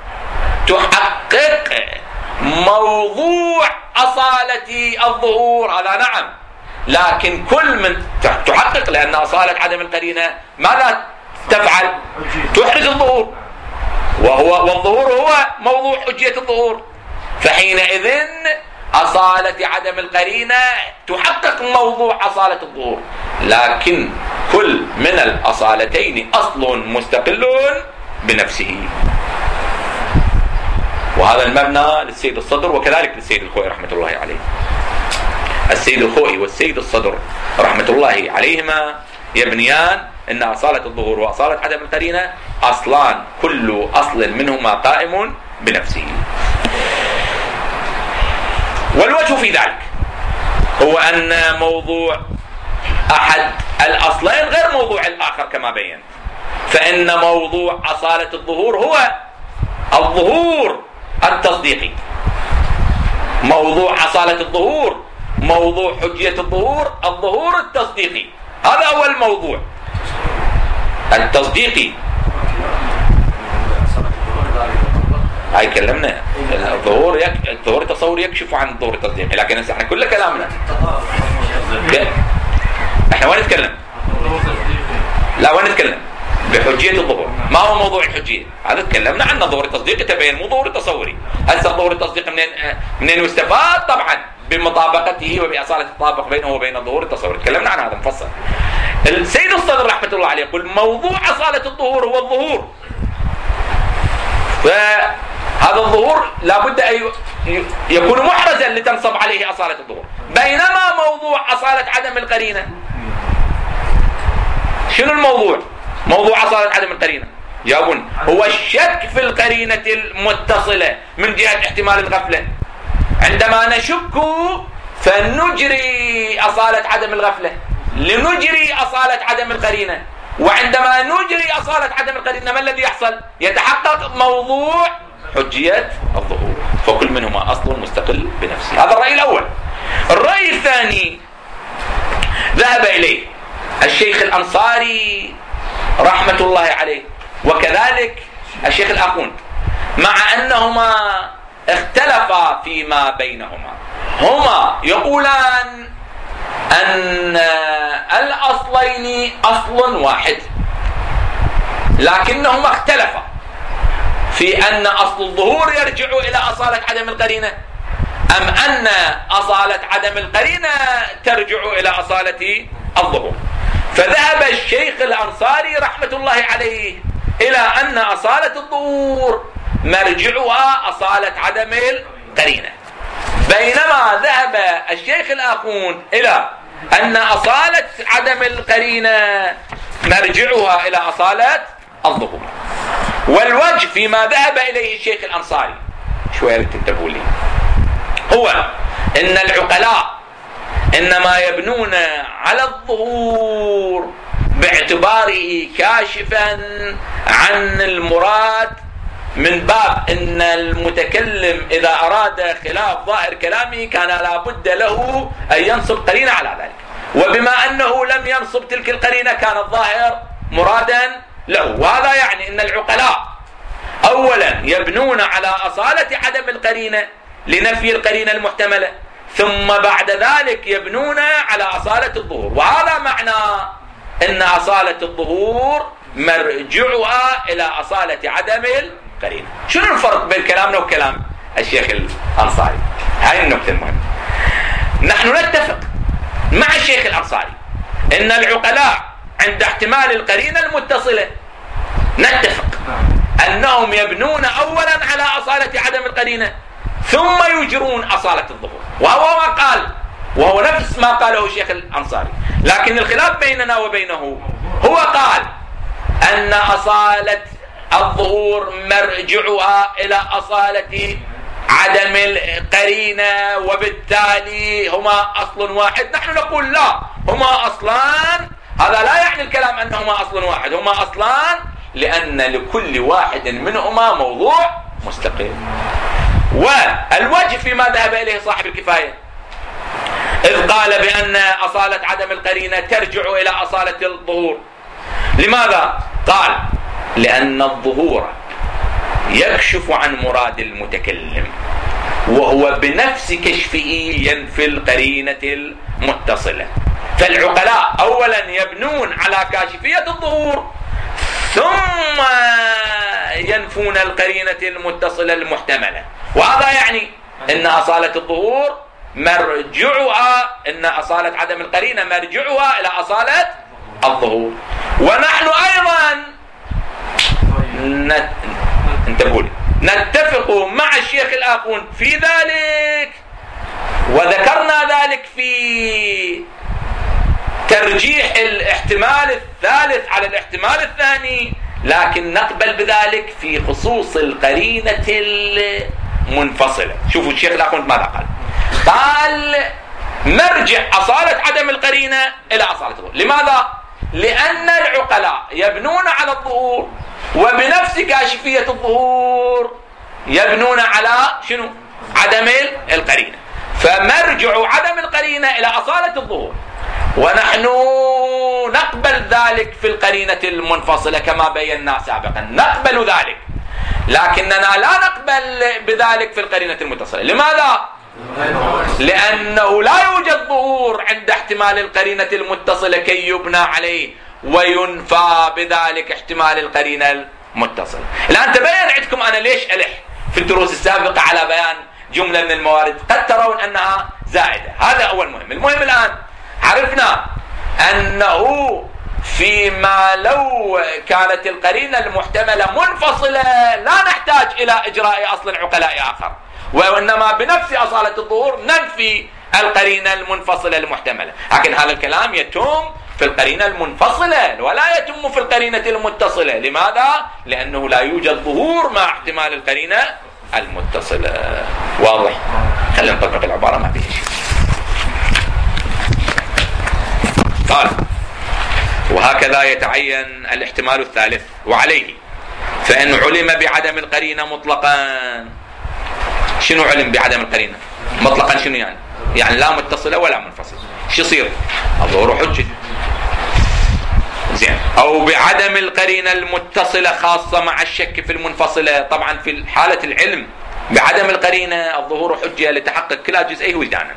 تحقق موضوع أصالة الظهور، هذا نعم، لكن كل من تحقق، لأن أصالة عدم القرينة ماذا تفعل؟ تحرز الظهور، وهو والظهور هو موضوع حجية الظهور. فحينئذ أصالة عدم القرينة تحقق موضوع أصالة الظهور، لكن كل من الأصالتين أصل مستقل بنفسه. وهذا المبنى للسيد الصدر وكذلك للسيد الخوئي رحمة الله عليه. السيد الخوئي والسيد الصدر رحمة الله عليهما يبنيان أن أصالة الظهور وأصالة عدم القرينة أصلان، كل أصل منهما قائم بنفسه. والوجه في ذلك هو أن موضوع أحد الأصلين غير موضوع الآخر كما بيّن، فإن موضوع أصالة الظهور هو الظهور التصديقي، موضوع أصالة الظهور موضوع حجية الظهور الظهور التصديقي، هذا هو الموضوع التصديقي. هاي كلمنا الظهور يك... الظهور التصور يكشف عن الظهور التصديقي، لكن هسه احنا كل كلامنا احنا وين نتكلم؟ لا وين نتكلم؟ بحجية الظهور. ما هو موضوع الحجية؟ هذا تكلمنا عنه، ظهور التصديقي تبين مو ظهور التصوري. هسه الظهور التصديقي منين منين يستفاد؟ طبعا بمطابقته وبأصالة التطابق بينه وبين الظهور التصوري، تكلمنا عن هذا مفصل. السيد الصدر رحمة الله عليه يقول موضوع أصالة الظهور هو الظهور، فهذا الظهور لابد أن يكون محرزا لتنصب عليه أصالة الظهور، بينما موضوع أصالة عدم القرينة شنو الموضوع؟ موضوع أصالة عدم القرينة جاوبون هو الشك في القرينة المتصلة من جهة احتمال الغفلة. عندما نشك فنجري أصالة عدم الغفلة لنجري أصالة عدم القرينة، وعندما نجري أصالة عدم القرينة ما الذي يحصل؟ يتحقق موضوع حجية الظهور. فكل منهما أصل مستقل بنفسه. هذا الرأي الأول. الرأي الثاني ذهب إليه الشيخ الأنصاري رحمة الله عليه وكذلك الشيخ الآخوند، مع أنهما اختلفا فيما بينهما. هما يقولان أن الأصلين أصل واحد، لكنهما اختلفا في أن أصل الظهور يرجع إلى أصالة عدم القرينة، أم أن أصالة عدم القرينة ترجع إلى أصالة الظهور. فذهب الشيخ الأنصاري رحمة الله عليه إلى أن أصالة الظهور مرجعها أصالة عدم القرينة، بينما ذهب الشيخ الآخون إلى أن أصالة عدم القرينة مرجعها إلى أصالة الظهور. والوجه فيما ذهب إليه الشيخ الأنصاري شوية تنتبهوا لي هو إن العقلاء إنما يبنون على الظهور باعتباره كاشفا عن المراد، من باب إن المتكلم إذا أراد خلاف ظاهر كلامه كان لابد له أن ينصب قرينة على ذلك، وبما أنه لم ينصب تلك القرينة كان الظاهر مرادا له. وهذا يعني أن العقلاء أولا يبنون على أصالة عدم القرينة لنفي القرينة المحتملة، ثم بعد ذلك يبنون على أصالة الظهور. وهذا معنى أن أصالة الظهور مرجعها إلى أصالة عدم القرينة. شنو الفرق بين كلامنا وكلام الشيخ الأنصاري؟ هاي النقطة المهمة. نحن نتفق مع الشيخ الأنصاري أن العقلاء عند احتمال القرينة المتصلة نتفق أنهم يبنون أولا على أصالة عدم القرينة ثم يجرون أصالة الظهور، وهو ما قال، وهو نفس ما قاله الشيخ الأنصاري. لكن الخلاف بيننا وبينه هو قال أن أصالة الظهور مرجعها إلى أصالة عدم القرينة وبالتالي هما أصل واحد. نحن نقول لا، هما أصلان. هذا لا يعني الكلام أنهما أصل واحد، هما أصلان لأن لكل واحد منهما موضوع مستقل. والوجه فيما ذهب إليه صاحب الكفاية إذ قال بأن أصالة عدم القرينة ترجع إلى أصالة الظهور. لماذا؟ قال لأن الظهور يكشف عن مراد المتكلم وهو بنفس كشفه ينفي القرينة المتصلة. فالعقلاء أولا يبنون على كاشفية الظهور ثم ينفون القرينة المتصلة المحتملة. وهذا يعني أن أصالة الظهور مرجعها، أن أصالة عدم القرينة مرجعها إلى أصالة الظهور. ونحن أيضا نت... انتبهوا نتفق مع الشيخ الآخون في ذلك، وذكرنا ذلك في ترجيح الاحتمال الثالث على الاحتمال الثاني، لكن نقبل بذلك في خصوص القرينة المنفصلة. شوفوا الشيخ الآخون ماذا قال. قال مرجع أصالة عدم القرينة إلى أصالة الظهور. لماذا؟ لأن العقلاء يبنون على الظهور وبنفس كاشفية الظهور يبنون على شنو؟ عدم القرينة. فمرجع عدم القرينة إلى أصالة الظهور، ونحن نقبل ذلك في القرينة المنفصلة كما بينا سابقا، نقبل ذلك، لكننا لا نقبل بذلك في القرينة المتصلة. لماذا؟ لأنه لا يوجد ظهور عند احتمال القرينة المتصلة كي يبنى عليه وينفى بذلك احتمال القرينة المتصلة. الآن تبين عندكم أنا ليش ألح في الدروس السابقة على بيان جملة من الموارد قد ترون أنها زائدة. هذا أول مهم. المهم الآن عرفنا أنه فيما لو كانت القرينة المحتملة منفصلة لا نحتاج إلى إجراء أصل عقلاء آخر، وإنما بنفس أصالة الظهور ننفي القرينة المنفصلة المحتملة. لكن هذا الكلام يتم في القرينة المنفصلة ولا يتم في القرينة المتصلة. لماذا؟ لأنه لا يوجد ظهور مع احتمال القرينة المتصلة. واضح؟ خلينا نطبق العبارة ما فيها شيء. قال وهكذا يتعين الاحتمال الثالث وعليه فإن علم بعدم القرينة مطلقا. شنو علم بعدم القرينة مطلقا؟ شنو يعني؟ يعني لا متصلة ولا منفصلة. شو يصير؟ الظهور حجة. زين. أو بعدم القرينة المتصلة خاصة مع الشك في المنفصلة. طبعا في حالة العلم بعدم القرينة الظهور حجة لتحقق كلا جزئيه وجدانا.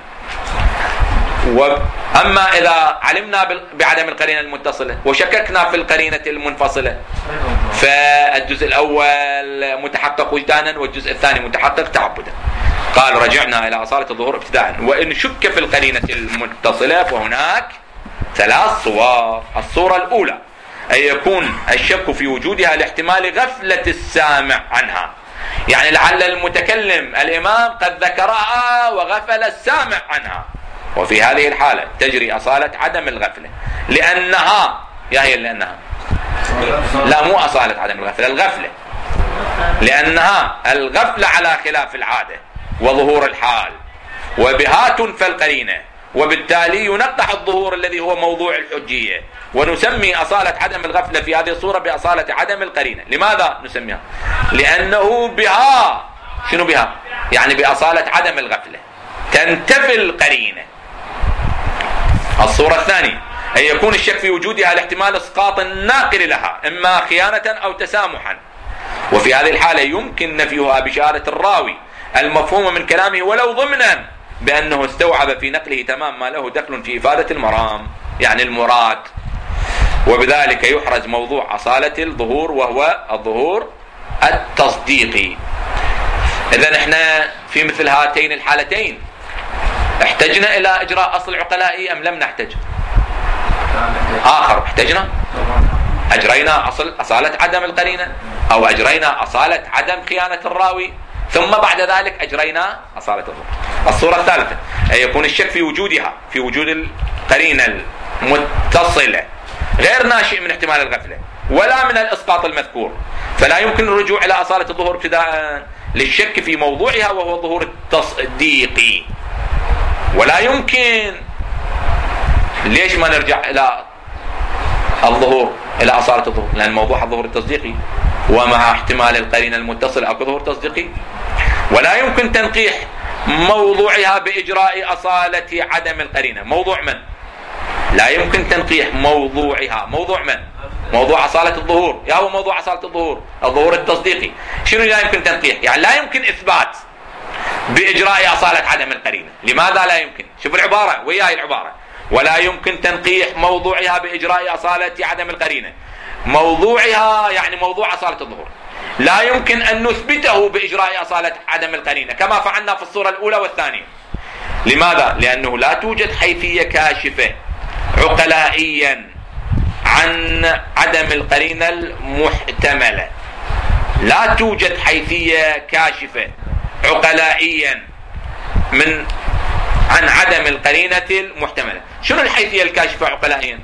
وأما إذا علمنا بعدم القرينة المتصلة وشككنا في القرينة المنفصلة فالجزء الأول متحقق وجدانا والجزء الثاني متحقق تعبدا. قال رجعنا إلى أصالة الظهور ابتداء. وإن شك في القرينة المتصلة فهناك ثلاث صور. الصورة الأولى أن يكون الشك في وجودها لاحتمال غفلة السامع عنها، يعني لعل المتكلم الإمام قد ذكرها وغفل السامع عنها، وفي هذه الحالة تجري أصالة عدم الغفلة لأنها يا هي لأنها لا مو أصالة عدم الغفلة، الغفلة لأنها الغفلة على خلاف العادة وظهور الحال، وبها تنفى القرينة، وبالتالي ينقح الظهور الذي هو موضوع الحجية، ونسمي أصالة عدم الغفلة في هذه الصورة بأصالة عدم القرينة. لماذا نسميها؟ لأنه بها شنو بها؟ يعني بأصالة عدم الغفلة تنتفي القرينة. الصورة الثانية أن يكون الشك في وجودها لاحتمال إسقاط الناقل لها إما خيانة أو تسامحا، وفي هذه الحالة يمكن نفيها بشهادة الراوي المفهومة من كلامه ولو ضمنا بأنه استوعب في نقله تمام ما له دخل في إفادة المرام يعني المراد، وبذلك يحرز موضوع أصالة الظهور وهو الظهور التصديقي. إذن احنا في مثل هاتين الحالتين احتجنا إلى إجراء أصل عقلائي أم لم نحتج؟ آخر احتجنا أجرينا أصل أصالة عدم القرينة أو أجرينا أصالة عدم خيانة الراوي ثم بعد ذلك أجرينا أصالة الظهور. الصورة الثالثة أن يكون الشك في وجودها في وجود القرينة المتصلة غير ناشئ من احتمال الغفلة ولا من الإسقاط المذكور، فلا يمكن الرجوع إلى أصالة الظهور ابتداء للشك في موضوعها وهو الظهور التصديقي. ولا يمكن، ليش ما نرجع إلى الظهور إلى أصالة الظهور؟ لأن موضوع الظهور التصديقي ومع احتمال القرينة المتصلة أو ظهور تصديقي. ولا يمكن تنقيح موضوعها بإجراء أصالة عدم القرينة. موضوع من؟ لا يمكن تنقيح موضوعها. موضوع من؟ موضوع أصالة الظهور. يا هو موضوع أصالة الظهور الظهور التصديقي. شنو لا يمكن تنقيح؟ يعني لا يمكن إثبات بإجراء أصالة عدم القرينة. لماذا لا يمكن؟ شوف العبارة وياي العبارة. ولا يمكن تنقيح موضوعها بإجراء أصالة عدم القرينة. موضوعها يعني موضوع أصالة الظهور لا يمكن أن نثبته بإجراء أصالة عدم القرينة كما فعلنا في الصورة الأولى والثانية. لماذا؟ لأنه لا توجد حيثية كاشفة عقلائيا عن عدم القرينة المحتملة. لا توجد حيثية كاشفة عقلائيا من عن عدم القرينة المحتملة. شنو الحيثية الكاشفة عقلائيا؟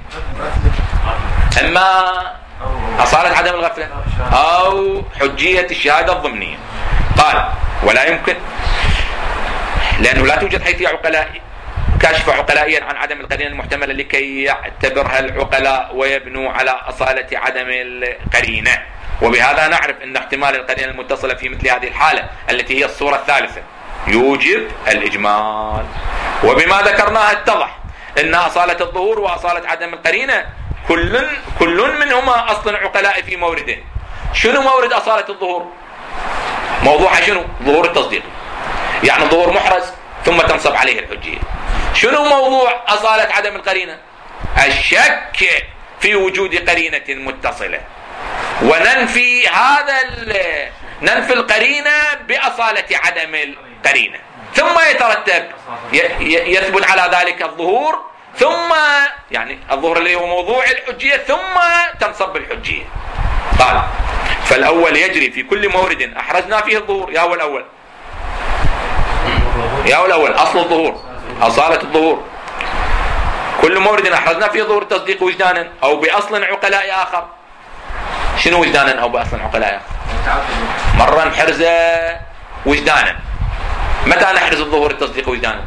إما أصالة عدم الغفلة أو حجية الشهادة الضمنية. قال ولا يمكن، لأنه لا توجد حيثية عقلائية كاشفة عقلائيا عن عدم القرينة المحتملة لكي يعتبرها العقلاء ويبنوا على أصالة عدم القرينة. وبهذا نعرف أن احتمال القرينة المتصلة في مثل هذه الحالة التي هي الصورة الثالثة يوجب الإجمال. وبما ذكرناه اتضح أن أصالة الظهور وأصالة عدم القرينة كل كل منهما أصل عقلاء في مورده. شنو مورد أصالة الظهور؟ موضوعها شنو؟ ظهور التصديق، يعني الظهور محرز ثم تنصب عليه الحجية. شنو موضوع أصالة عدم القرينة؟ الشك في وجود قرينة متصلة، وننفي هذا ننفي القرينة بأصالة عدم القرينة، ثم يترتب يثبت على ذلك الظهور، ثم يعني الظهور اللي هو موضوع الحجية ثم تنصب الحجية. قال فالأول يجري في كل مورد أحرزنا فيه الظهور. يا هو الأول يا هو الأول أصل الظهور أصالة الظهور. كل مورد أحرزنا فيه ظهور التصديق وجدانا أو بأصل عقلاء آخر. شنو وجدانا أو بأصل عقلاء آخر؟ مرة نحرزه وجدانا. متى نحرز الظهور التصديق وجدانا؟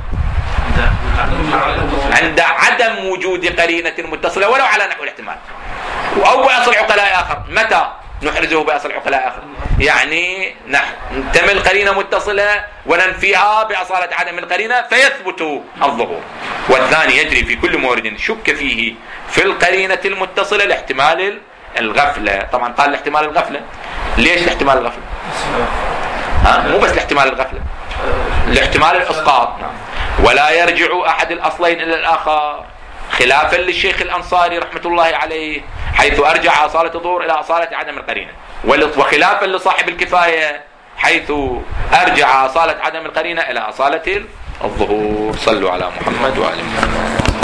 عند عدم وجود قرينة متصلة ولو على نحو الاحتمال، أو بأصل عقلاء آخر. متى نحرزه بأصل عقلاء آخر؟ يعني نحتمل قرينة متصلة وننفيها بأصالة عدم القرينة فيثبت الظهور. والثاني يجري في كل مورد شك فيه في القرينة المتصلة لاحتمال الغفلة. طبعا قال لاحتمال الغفلة. ليش لاحتمال الغفلة؟ ها مو بس لاحتمال الغفلة، لاحتمال الإسقاط. ولا يرجع أحد الأصلين إلى الآخر، خلافا للشيخ الأنصاري رحمة الله عليه حيث أرجع أصالة الظهور إلى أصالة عدم القرينة، وخلافا لصاحب الكفاية حيث أرجع أصالة عدم القرينة إلى أصالة الظهور. صلوا على محمد وآل محمد.